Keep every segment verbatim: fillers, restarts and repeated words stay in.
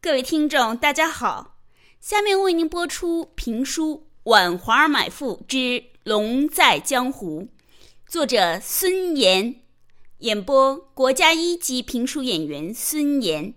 各位听众大家好，下面为您播出评书《挽华儿买妇之龙在江湖》，作者孙岩，演播国家一级评书演员孙岩。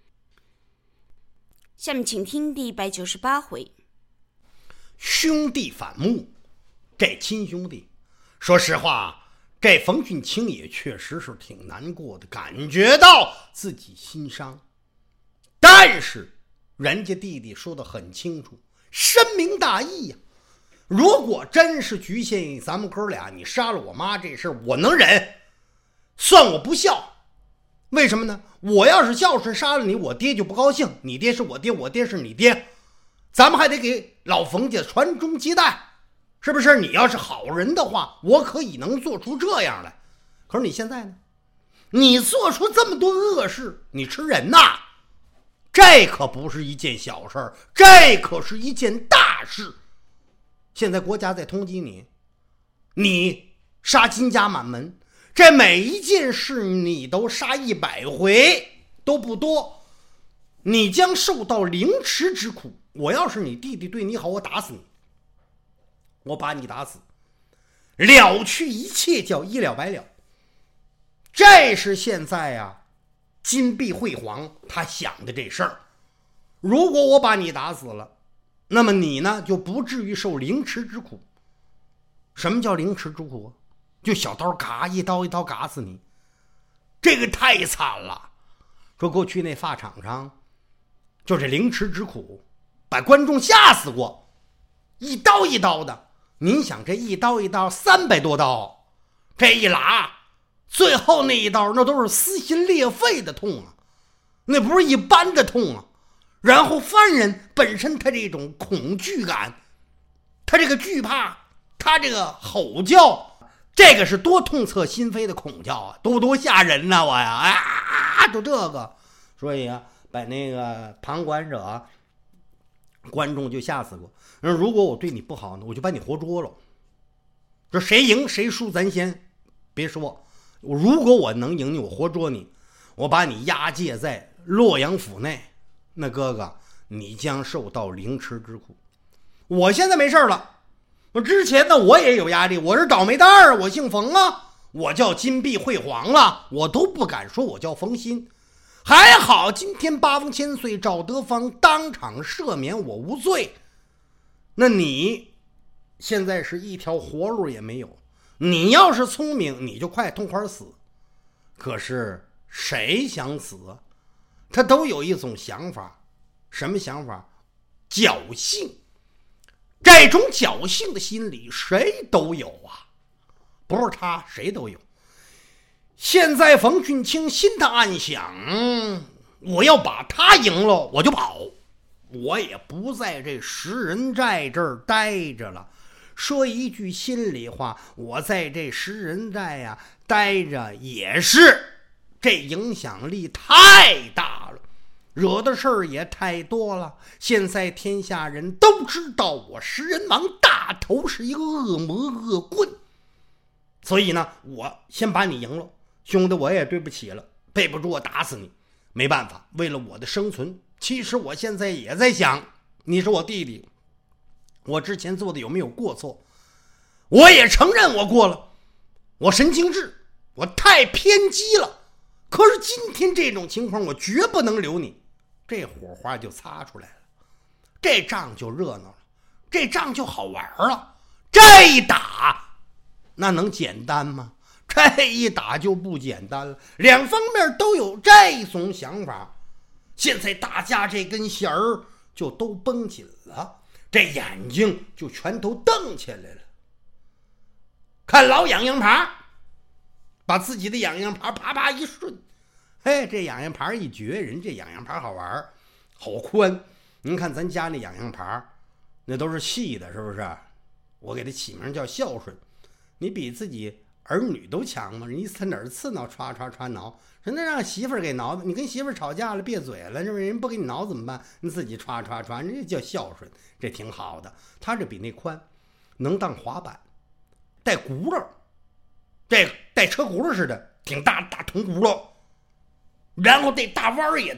下面请听第一百九十八回。 兄弟反目，这亲兄弟说实话，这冯俊卿也确实是挺难过的，感觉到自己心伤。但是人家弟弟说得很清楚，深明大义呀、啊。如果真是局限于咱们哥俩，你杀了我妈这事我能忍，算我不孝。为什么呢？我要是孝顺，杀了你，我爹就不高兴。你爹是我爹，我爹是你爹，咱们还得给老冯家传宗接代，是不是？你要是好人的话，我可以能做出这样来。可是你现在呢？你做出这么多恶事，你吃人呐！这可不是一件小事，这可是一件大事。现在国家在通缉你，你杀金家满门，这每一件事你都杀一百回都不多，你将受到凌迟之苦。我要是你弟弟对你好，我打死你，我把你打死，了去一切，叫一了百了。这是现在啊金碧辉煌他想的这事儿。如果我把你打死了，那么你呢就不至于受凌迟之苦。什么叫凌迟之苦？就小刀嘎一刀一刀嘎死你，这个太惨了。说过去那发场上就这凌迟之苦把观众吓死过，一刀一刀的。您想这一刀一刀三百多刀，这一拉最后那一刀那都是撕心裂肺的痛啊，那不是一般的痛啊。然后犯人本身他这种恐惧感，他这个惧怕，他这个吼叫，这个是多痛彻心扉的恐叫啊，多多吓人呐、啊、我呀啊，就这个。所以啊把那个旁观者观众就吓死过。如果我对你不好呢，我就把你活捉了。这谁赢谁输咱先别说，如果我能赢你，我活捉你，我把你押解在洛阳府内，那哥哥你将受到凌迟之苦。我现在没事了，我之前呢我也有压力，我是倒霉蛋儿，我姓冯啊，我叫金碧辉煌了，我都不敢说我叫冯鑫。还好今天八风千岁赵德芳当场赦免我无罪，那你现在是一条活路也没有。你要是聪明，你就快痛快死。可是谁想死？他都有一种想法，什么想法？侥幸。这种侥幸的心理谁都有啊，不是他谁都有。现在冯俊卿心的暗想，我要把他赢了我就跑，我也不在这石人寨这儿待着了。说一句心里话，我在这石人寨呀、啊、待着也是，这影响力太大了，惹的事儿也太多了。现在天下人都知道我石人王大头是一个恶魔恶棍，所以呢我先把你赢了。兄弟我也对不起了，背不住我打死你，没办法，为了我的生存。其实我现在也在想，你是我弟弟，我之前做的有没有过错？我也承认我过了，我神经质，我太偏激了。可是今天这种情况我绝不能留你。这火花就擦出来了，这仗就热闹了，这仗就好玩了。这一打那能简单吗？这一打就不简单了，两方面都有这种想法。现在大家这根弦儿就都绷紧了，这眼睛就全都瞪起来了。看老痒痒牌，把自己的痒痒牌啪啪一顺，嘿，这痒痒牌一绝，人这痒痒牌好玩好宽。您看咱家那痒痒牌那都是细的，是不是？我给它起名叫孝顺，你比自己儿女都强吗？人一他哪儿刺挠歘歘歘挠，人家让媳妇儿给挠的。你跟媳妇儿吵架了别嘴了，人不给你挠怎么办？你自己歘歘歘，人家叫孝顺，这挺好的。他这比那宽，能当滑板，带轱辘，这带车轱辘似的，挺大大铜轱辘，然后这大弯也大，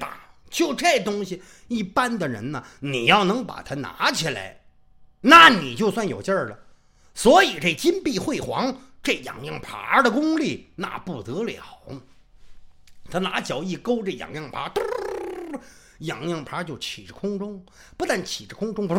就这东西，一般的人呢，你要能把它拿起来，那你就算有劲儿了。所以这金碧辉煌，这痒痒耙的功力那不得了。他拿脚一勾这痒痒耙，痒痒耙就起着空中，不但起着空中，嗡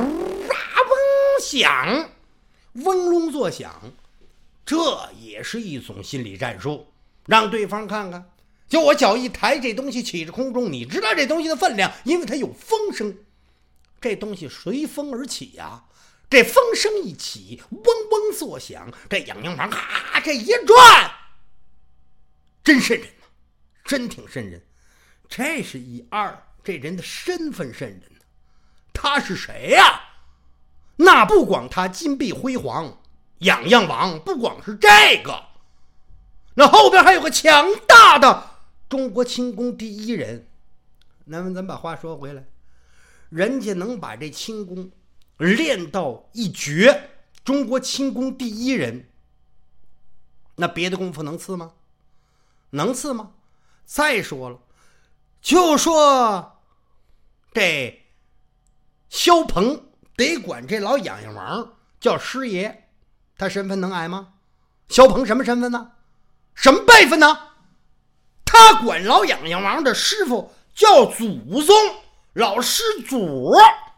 响，嗡隆作响。这也是一种心理战术，让对方看看，就我脚一抬，这东西起着空中，你知道这东西的分量，因为它有风声，这东西随风而起呀、啊。这风声一起，嗡嗡作响，这痒痒耙咔这一转，真瘆人呐、啊，真挺瘆人。这是一二，这人的身份瘆人呢、啊。他是谁呀、啊？那不光他金碧辉煌，痒痒王不光是这个，那后边还有个强大的中国轻功第一人。那么咱把话说回来，人家能把这轻功练到一绝，中国轻功第一人，那别的功夫能次吗？能次吗？再说了，就说这萧鹏得管这老痒痒王叫师爷，他身份能矮吗？萧鹏什么身份呢？什么辈分呢？他管老痒痒王的师傅叫祖宗，老师祖。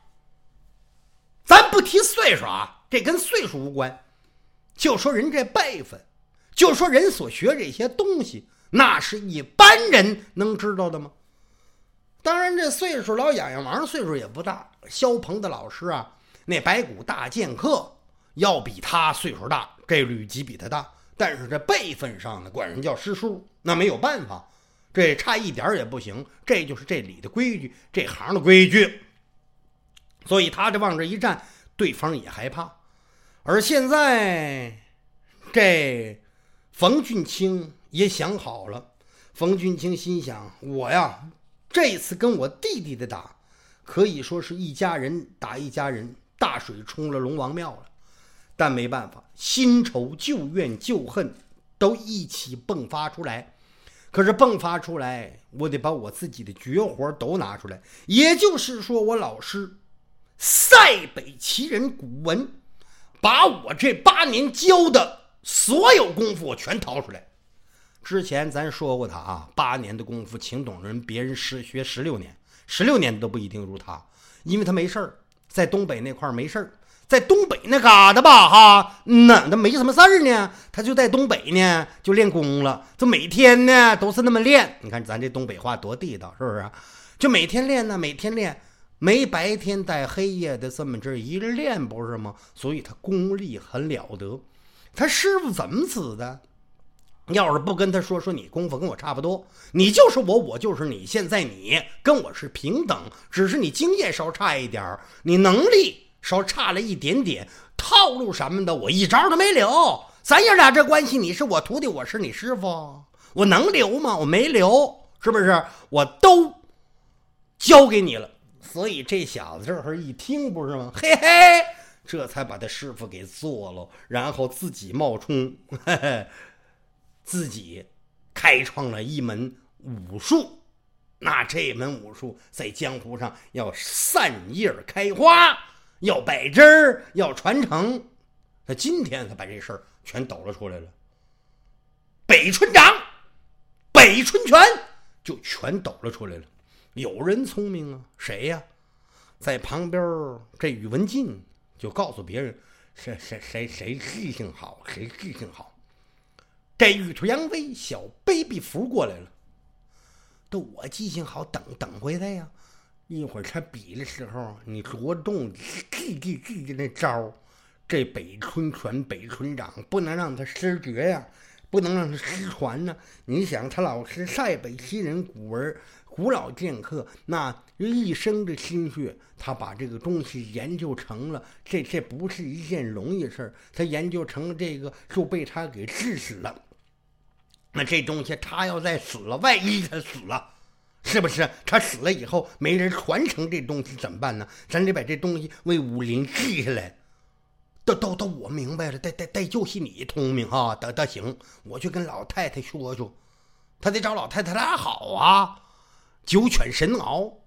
咱不提岁数啊，这跟岁数无关，就说人这辈分，就说人所学这些东西，那是一般人能知道的吗？当然这岁数，老痒痒王岁数也不大，萧鹏的老师啊，那白骨大剑客要比他岁数大，这吕级比他大，但是这辈分上呢，管人叫师叔，那没有办法，这差一点也不行，这就是这里的规矩，这行的规矩。所以他这往这一站，对方也害怕。而现在这冯俊卿也想好了，冯俊卿心想，我呀这次跟我弟弟的打，可以说是一家人打一家人，大水冲了龙王庙了。但没办法，新仇旧怨旧恨都一起迸发出来。可是迸发出来，我得把我自己的绝活都拿出来，也就是说我老师塞北奇人古文，把我这八年教的所有功夫我全掏出来。之前咱说过他啊，八年的功夫请懂人，别人师学十六年，十六年都不一定如他，因为他没事儿，在东北那块没事儿，在东北那嘎达吧哈，那他没什么事儿呢，他就在东北呢就练功了，就每天呢都是那么练。你看咱这东北话多地道，是不是？就每天练呢，每天练。没白天带黑夜的这么这一练，不是吗？所以他功力很了得。他师傅怎么死的？要是不跟他说说你功夫跟我差不多，你就是我，我就是你，现在你跟我是平等，只是你经验稍差一点，你能力稍差了一点点，套路什么的我一招都没留。咱爷俩这关系，你是我徒弟，我是你师傅，我能留吗？我没留，是不是？我都交给你了。所以这小子这会儿一听，不是吗？嘿嘿，这才把他师傅给做了，然后自己冒充，嘿嘿，自己开创了一门武术。那这门武术在江湖上要散叶开花，要摆枝儿，要传承。那今天他把这事儿全抖了出来了，北春掌、北春拳就全抖了出来了。有人聪明啊，谁呀？在旁边这宇文进就告诉别人，谁谁谁谁记性好，谁记性好。这玉兔扬威小 baby 扶过来了，都我记性好，等等回来呀。一会儿他比的时候，你着重记记记记那招。这北春拳、北春掌不能让他失绝呀，不能让他失传呢。你想，他老师塞北奇人古文。古老剑客那一生的心血，他把这个东西研究成了，这这不是一件容易事儿。他研究成了这个，就被他给治死了。那这东西他要再死了，万一他死了，是不是？他死了以后没人传承这东西怎么办呢？咱得把这东西为武林记下来。都都都，我明白了，得得得，就是你聪明哈，得得行，我去跟老太太说说，他得找老太太俩好啊。九犬神鳌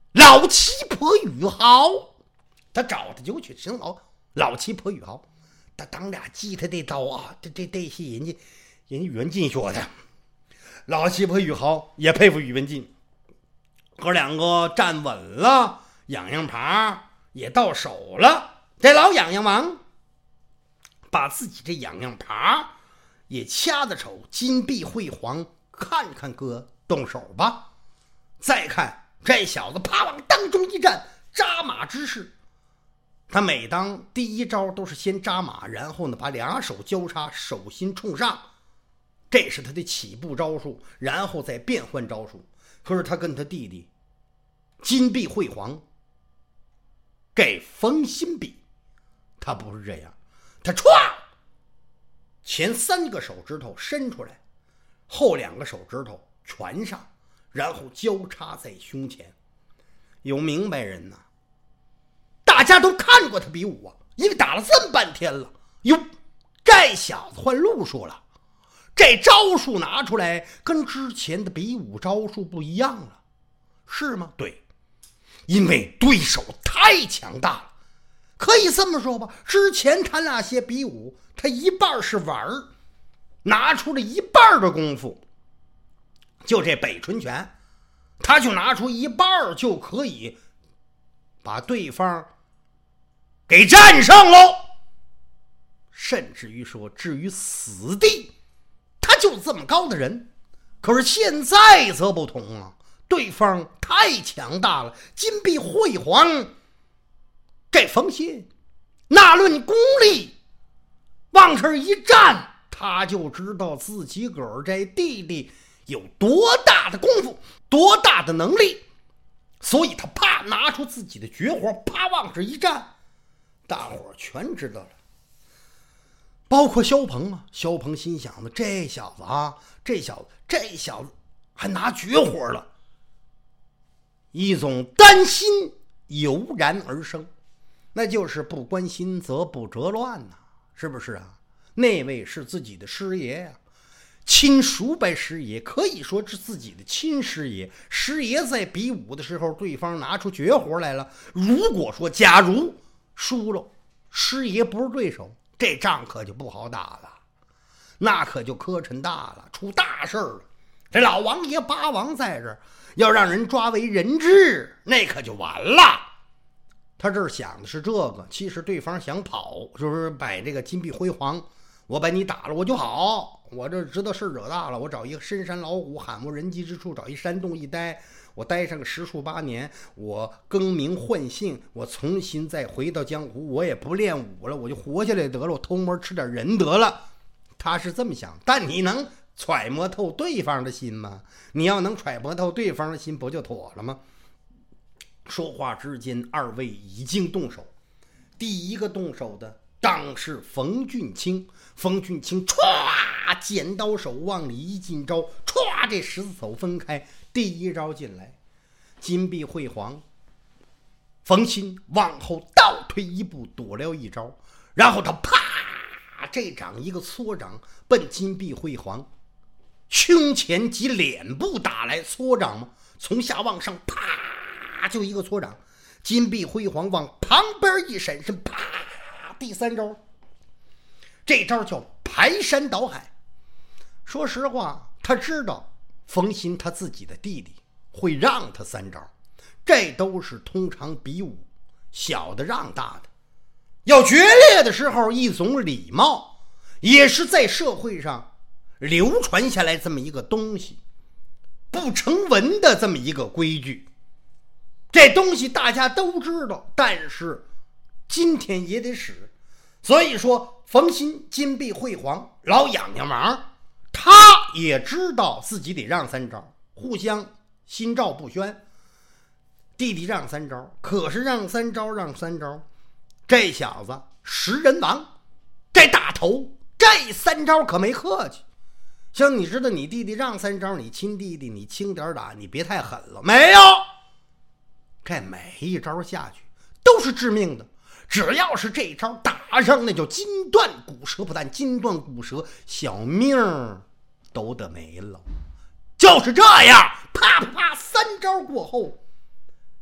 老七婆宇豪，他找他就去寻老老七婆宇豪，他当俩记他这刀啊，这这这些人家人家宇文进说的，老七婆宇豪也佩服宇文进，哥两个站稳了，痒痒耙也到手了，这老痒痒王把自己这痒痒耙也掐着手，金碧辉煌，看看哥动手吧。再看这小子啪往当中一站，扎马之势。他每当第一招都是先扎马，然后呢把两手交叉，手心冲上，这是他的起步招数，然后再变换招数。可是他跟他弟弟金碧辉煌给冯新比，他不是这样，他歘，前三个手指头伸出来，后两个手指头全上，然后交叉在胸前。有明白人呐，大家都看过他比武啊，因为打了这么半天了。哟，这小子换路数了，这招数拿出来跟之前的比武招数不一样了，是吗？对，因为对手太强大了。可以这么说吧，之前他那些比武，他一半是玩儿，拿出了一半的功夫。就这北春拳，他就拿出一半就可以把对方给战胜喽。甚至于说，至于死地，他就这么高的人。可是现在则不同了，对方太强大了，金碧辉煌。这冯鑫那论功力，往这一站，他就知道自己个儿这弟弟有多大的功夫，多大的能力。所以他啪拿出自己的绝活，啪往这一站，大伙儿全知道了，包括萧鹏啊。萧鹏心想的，这小子啊，这小子这小子还拿绝活了。一种担心油然而生，那就是不关心则不折乱呐、啊，是不是啊？那位是自己的师爷呀、啊，亲叔伯师爷，可以说是自己的亲师爷。师爷在比武的时候，对方拿出绝活来了，如果说假如输了，师爷不是对手，这仗可就不好打了，那可就磕碜大了，出大事了。这老王爷八王在这儿，要让人抓为人质，那可就完了。他这儿想的是这个，其实对方想跑，就是摆这个金碧辉煌，我把你打了我就好，我这知道事惹大了，我找一个深山老虎，罕无人迹之处，找一山洞一待，我待上个十数八年，我更名换姓，我重新再回到江湖，我也不练武了，我就活下来得了，我偷摸吃点人得了。他是这么想，但你能揣摩透对方的心吗？你要能揣摩透对方的心，不就妥了吗？说话之间，二位已经动手。第一个动手的当是冯俊清，冯俊清歘，剪刀手往里一进招，歘，这十字手分开，第一招进来，金碧辉煌。冯鑫往后倒退一步，躲了一招，然后他啪，这掌一个搓掌，奔金碧辉煌胸前及脸部打来。搓掌嘛，从下往上啪就一个搓掌，金碧辉煌往旁边一闪身，啪，第三招，这招叫排山倒海。说实话，他知道冯鑫他自己的弟弟会让他三招，这都是通常比武小的让大的，要决裂的时候一种礼貌，也是在社会上流传下来这么一个东西，不成文的这么一个规矩。这东西大家都知道，但是今天也得使。所以说冯鑫金碧辉煌，老痒痒王他也知道自己得让三招，互相心照不宣。弟弟让三招，可是让三招让三招，这小子食人王，这大头这三招可没客气。像你知道你弟弟让三招，你亲弟弟你轻点打，你别太狠了，没有，这每一招下去都是致命的，只要是这招打上，那就筋断骨折，不但筋断骨折，小命都得没了。就是这样，啪啪啪，三招过后，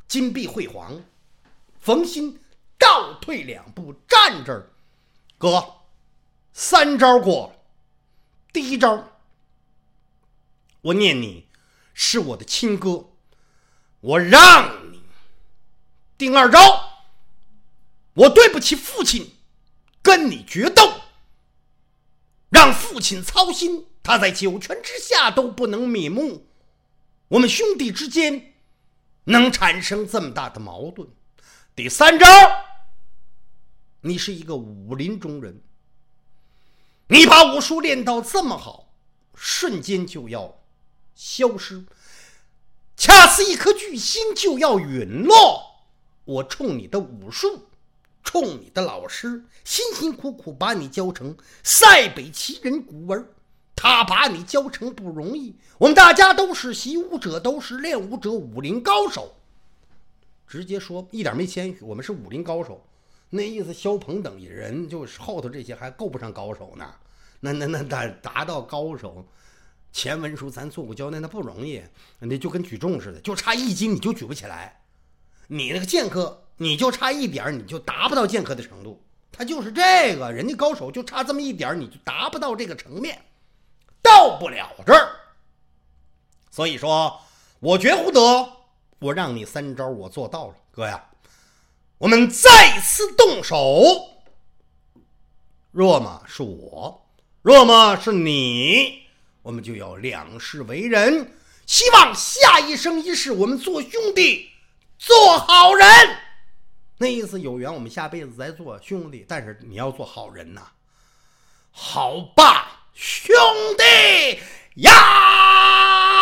金碧辉煌。冯鑫倒退两步，站这儿。哥，三招过了。第一招，我念你是我的亲哥，我让你。第二招，我对不起父亲，跟你决斗，让父亲操心，他在九泉之下都不能瞑目，我们兄弟之间能产生这么大的矛盾。第三招，你是一个武林中人，你把武术练到这么好，瞬间就要消失，恰似一颗巨星就要陨落。我冲你的武术，冲你的老师，辛辛苦苦把你教成塞北奇人古文，他把你教成不容易。我们大家都是习武者，都是练武者，武林高手。直接说，一点没谦虚，我们是武林高手。那意思，肖鹏等人就是后头这些还够不上高手呢。那那那达达到高手，前文书咱做过交代，那不容易。那就跟举重似的，就差一斤你就举不起来。你那个剑客，你就差一点，你就达不到剑客的程度。他就是这个，人家高手就差这么一点，你就达不到这个层面，到不了这儿。所以说，我觉乎得。我让你三招，我做到了，哥呀，我们再次动手。若么是我，若么是你，我们就要两世为人。希望下一生一世，我们做兄弟，做好人。那意思有缘，我们下辈子再做兄弟，但是你要做好人呐、啊。好吧，兄弟呀！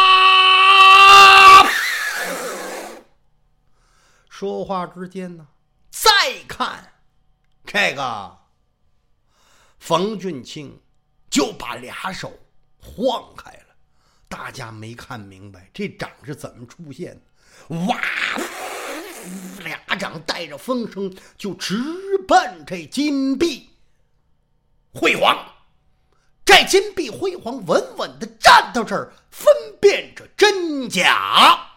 说话之间呢，再看这个冯俊卿就把俩手晃开了，大家没看明白这掌是怎么出现的。哇，俩掌带着风声就直奔这金碧辉煌。这金碧辉煌稳稳地站到这儿，分辨着真假。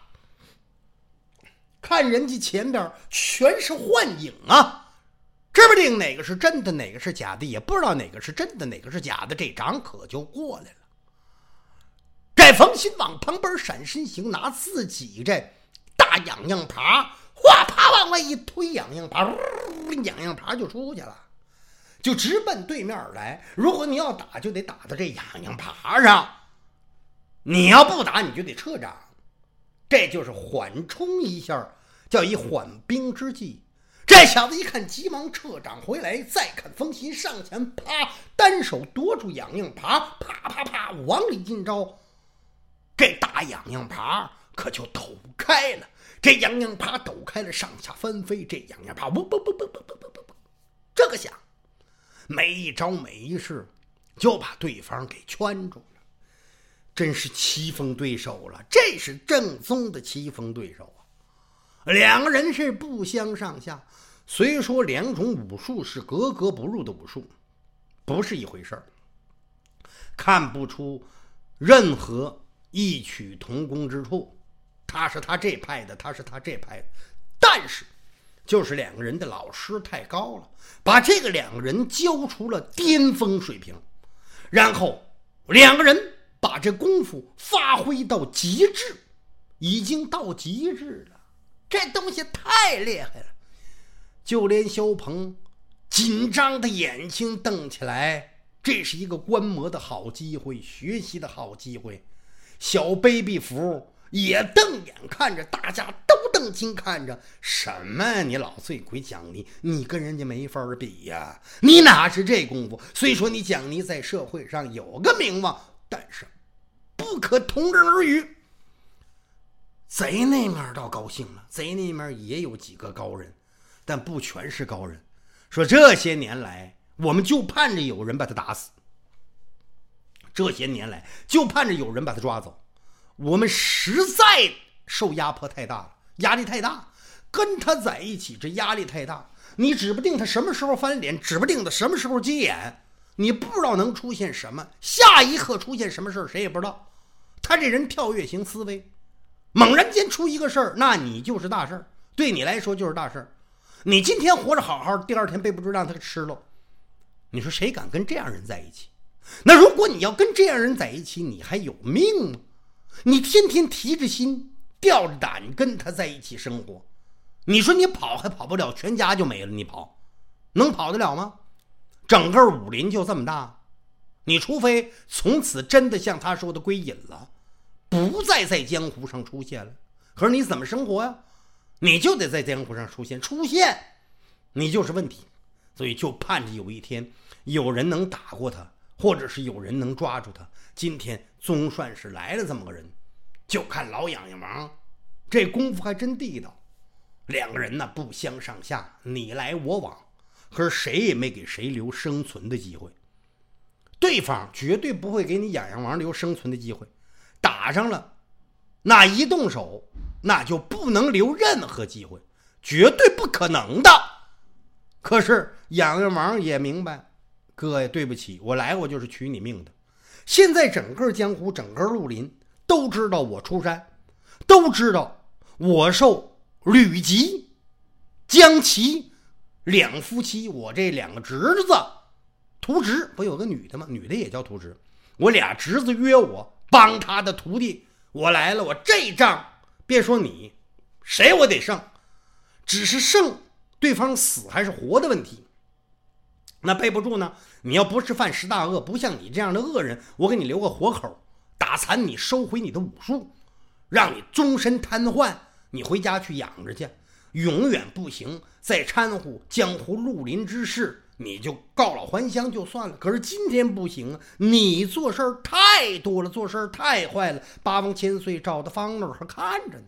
看人家前边全是幻影啊，知不定哪个是真的哪个是假的，也不知道哪个是真的哪个是假的，这掌可就过来了。这冯鑫往旁边闪身形，拿自己这大痒痒耙哗啪往外一推，痒痒耙痒痒耙就出去了，就直奔对面来。如果你要打，就得打到这痒痒耙上，你要不打你就得撤掌，这就是缓冲一下，叫一缓兵之计。这小子一看，急忙撤掌回来，再看冯鑫上前，啪，单手夺住痒痒耙，啪啪啪往里进招。这大痒痒耙可就抖开了，这痒痒耙抖开了，上下翻飞，这痒痒耙不不不不不不不不，这个响，每一招每一式就把对方给圈住了。真是棋逢对手了，这是正宗的棋逢对手啊！两个人是不相上下，虽说两种武术是格格不入的武术，不是一回事儿，看不出任何异曲同工之处。他是他这派的，他是他这派的，但是就是两个人的老师太高了，把这个两个人教出了巅峰水平，然后两个人把这功夫发挥到极致，已经到极致了，这东西太厉害了。就连肖鹏紧张的眼睛瞪起来，这是一个观摩的好机会，学习的好机会。小 baby 服也瞪眼看着，大家都瞪睛看着。什么你老醉鬼讲你，你跟人家没法比呀，你哪是这功夫？虽说你讲你在社会上有个名望，但是不可同日而语。贼那面倒高兴了，贼那面也有几个高人，但不全是高人。说这些年来我们就盼着有人把他打死，这些年来就盼着有人把他抓走，我们实在受压迫太大了，压力太大，跟他在一起这压力太大，你指不定他什么时候翻脸，指不定他什么时候接眼，你不知道能出现什么，下一刻出现什么事儿谁也不知道。他这人跳跃型思维，猛然间出一个事儿，那你就是大事儿。 对你来说就是大事。你今天活着好好，第二天背不住让他吃了，你说谁敢跟这样人在一起？那如果你要跟这样人在一起，你还有命吗？你天天提着心吊着胆跟他在一起生活，你说你跑还跑不了，全家就没了，你跑能跑得了吗？整个武林就这么大，你除非从此真的像他说的归隐了，不再在江湖上出现了，可是你怎么生活呀？你就得在江湖上出现，出现你就是问题。所以就盼着有一天有人能打过他，或者是有人能抓住他。今天总算是来了这么个人，就看老痒痒王这功夫还真地道。两个人呢不相上下，你来我往，可是谁也没给谁留生存的机会。对方绝对不会给你痒痒王留生存的机会，打上了那一动手，那就不能留任何机会，绝对不可能的。可是痒痒王也明白，哥呀，对不起，我来我就是取你命的。现在整个江湖，整个绿林都知道我出山，都知道我受吕吉、江齐两夫妻，我这两个侄子徒侄，不有个女的吗？女的也叫徒侄。我俩侄子约我帮他的徒弟，我来了，我这仗别说你谁我得胜，只是胜对方死还是活的问题。那背不住呢，你要不是犯十大恶，不像你这样的恶人，我给你留个活口，打残你，收回你的武术，让你终身瘫痪，你回家去养着去，永远不行，再掺和江湖绿林之事，你就告老还乡就算了。可是今天不行啊，你做事太多了，做事太坏了，八王千岁赵德芳那儿看着呢，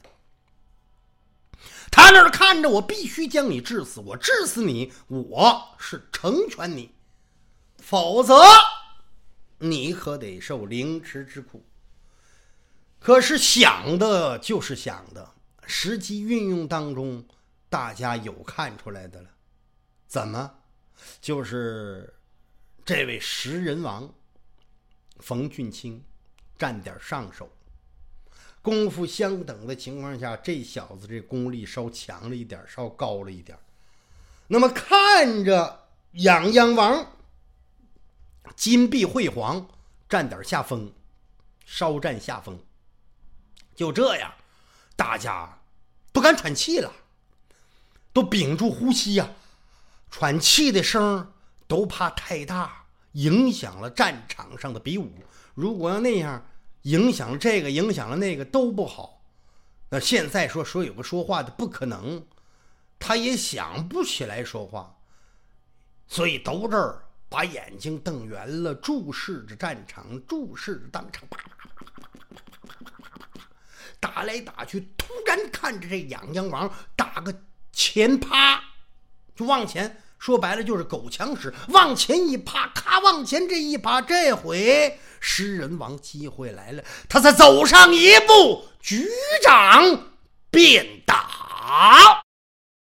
他那儿看着我，必须将你治死，我治死你，我是成全你，否则你可得受凌迟之苦。可是想的就是想的，实际运用当中大家有看出来的了。怎么？就是这位食人王冯俊卿占点上手，功夫相等的情况下，这小子这功力稍强了一点，稍高了一点。那么看着痒痒王金碧辉煌占点下风，稍占下风，就这样大家不敢喘气了，都屏住呼吸呀、啊，喘气的声都怕太大，影响了战场上的比武。如果要那样，影响了这个，影响了那个，都不好。那现在说说有个说话的不可能，他也想不起来说话，所以都这儿把眼睛瞪圆了，注视着战场，注视着当场，打来打去。突然看着这痒痒王打个前趴，就往前，说白了就是狗强使，往前一趴，咔往前这一趴，这回食人王机会来了，他才走上一步，局长便打。